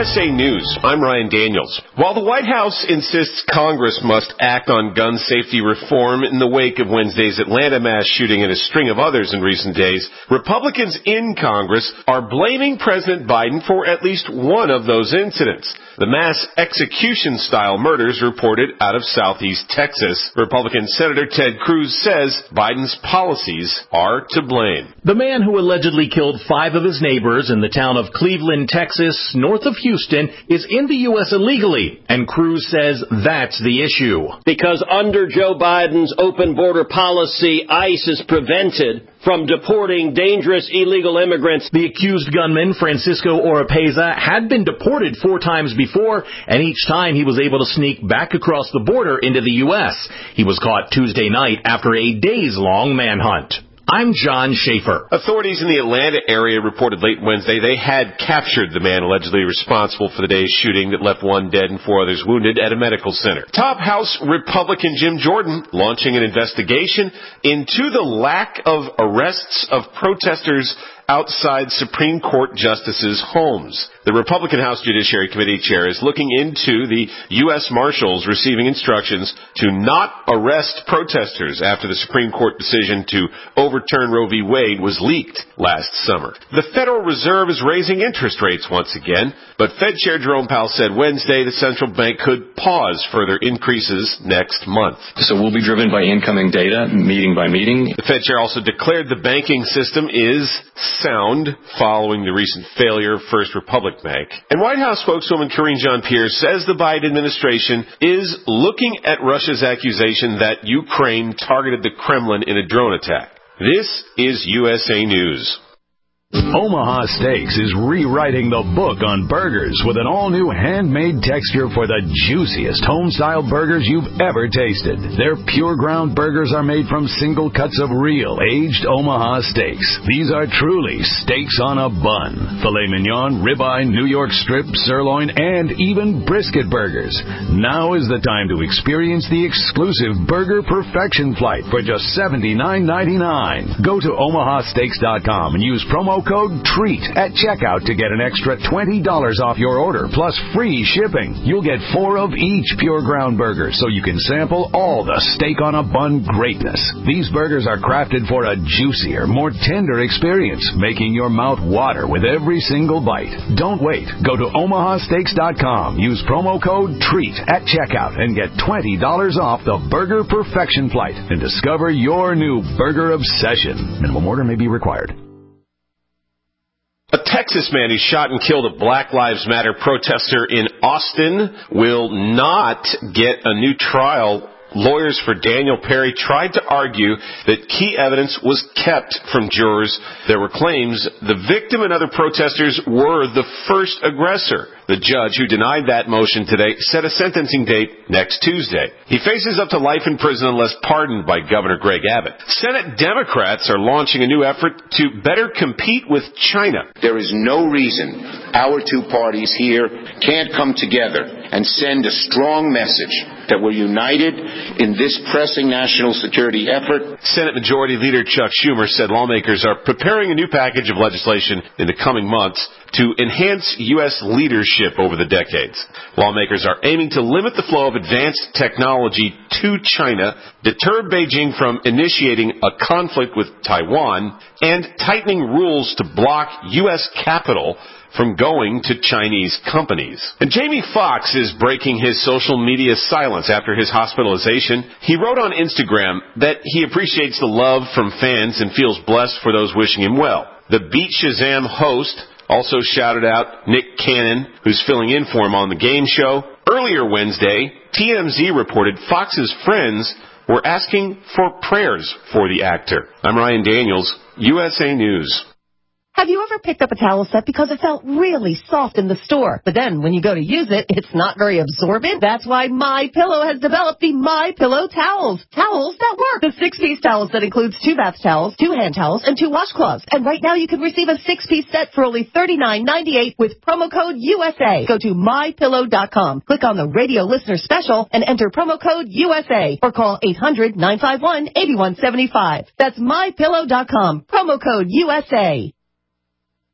USA News, I'm Ryan Daniels. While the White House insists Congress must act on gun safety reform in the wake of Wednesday's Atlanta mass shooting and a string of others in recent days, Republicans in Congress are blaming President Biden for at least one of those incidents. The mass execution-style murders reported out of southeast Texas. Republican Senator Ted Cruz says Biden's policies are to blame. The man who allegedly killed 5 of his neighbors in the town of Cleveland, Texas, north of Houston, is in the U.S. illegally, and Cruz says that's the issue. Because under Joe Biden's open border policy, ICE is prevented from deporting dangerous illegal immigrants. The accused gunman, Francisco Oropeza, had been deported 4 times before, and each time he was able to sneak back across the border into the U.S. He was caught Tuesday night after a days-long manhunt. I'm John Schaefer. Authorities in the Atlanta area reported late Wednesday they had captured the man allegedly responsible for the day's shooting that left 1 dead and 4 others wounded at a medical center. Top House Republican Jim Jordan launching an investigation into the lack of arrests of protesters outside Supreme Court justices' homes. The Republican House Judiciary Committee chair is looking into the U.S. Marshals receiving instructions to not arrest protesters after the Supreme Court decision to overturn Roe v. Wade was leaked last summer. The Federal Reserve is raising interest rates once again, but Fed Chair Jerome Powell said Wednesday the central bank could pause further increases next month. So we'll be driven by incoming data, meeting by meeting. The Fed Chair also declared the banking system is sound following the recent failure of First Republic Bank. And White House spokeswoman Karine Jean-Pierre says the Biden administration is looking at Russia's accusation that Ukraine targeted the Kremlin in a drone attack. This is USA News. Omaha Steaks is rewriting the book on burgers with an all-new handmade texture for the juiciest home-style burgers you've ever tasted. Their pure ground burgers are made from single cuts of real, aged Omaha steaks. These are truly steaks on a bun. Filet mignon, ribeye, New York strip, sirloin, and even brisket burgers. Now is the time to experience the exclusive Burger Perfection Flight for just $79.99. Go to omahasteaks.com and use promo code TREAT at checkout to get an extra $20 off your order, plus free shipping. You'll get 4 of each pure ground burger, so you can sample all the steak on a bun greatness. These burgers are crafted for a juicier, more tender experience, making your mouth water with every single bite. Don't wait. Go to omahasteaks.com, use promo code TREAT at checkout, and get $20 off the Burger Perfection Flight, and discover your new burger obsession. Minimum order may be required. A Texas man who shot and killed a Black Lives Matter protester in Austin will not get a new trial. Lawyers for Daniel Perry tried to argue that key evidence was kept from jurors. There were claims the victim and other protesters were the first aggressor. The judge who denied that motion today set a sentencing date next Tuesday. He faces up to life in prison unless pardoned by Governor Greg Abbott. Senate Democrats are launching a new effort to better compete with China. There is no reason our 2 parties here can't come together and send a strong message that we're united in this pressing national security effort. Senate Majority Leader Chuck Schumer said lawmakers are preparing a new package of legislation in the coming months to enhance U.S. leadership over the decades. Lawmakers are aiming to limit the flow of advanced technology to China, deter Beijing from initiating a conflict with Taiwan, and tightening rules to block U.S. capital from going to Chinese companies. And Jamie Foxx is breaking his social media silence after his hospitalization. He wrote on Instagram that he appreciates the love from fans and feels blessed for those wishing him well. The Beat Shazam host also shouted out Nick Cannon, who's filling in for him on the game show. Earlier Wednesday, TMZ reported Fox's friends were asking for prayers for the actor. I'm Ryan Daniels, USA News. Have you ever picked up a towel set because it felt really soft in the store, but then when you go to use it, it's not very absorbent? That's why MyPillow has developed the MyPillow towels. Towels that work. The 6-piece towels that includes 2 bath towels, 2 hand towels, and 2 washcloths. And right now you can receive a 6-piece set for only $39.98 with promo code USA. Go to MyPillow.com. Click on the radio listener special and enter promo code USA or call 800-951-8175. That's MyPillow.com. Promo code USA.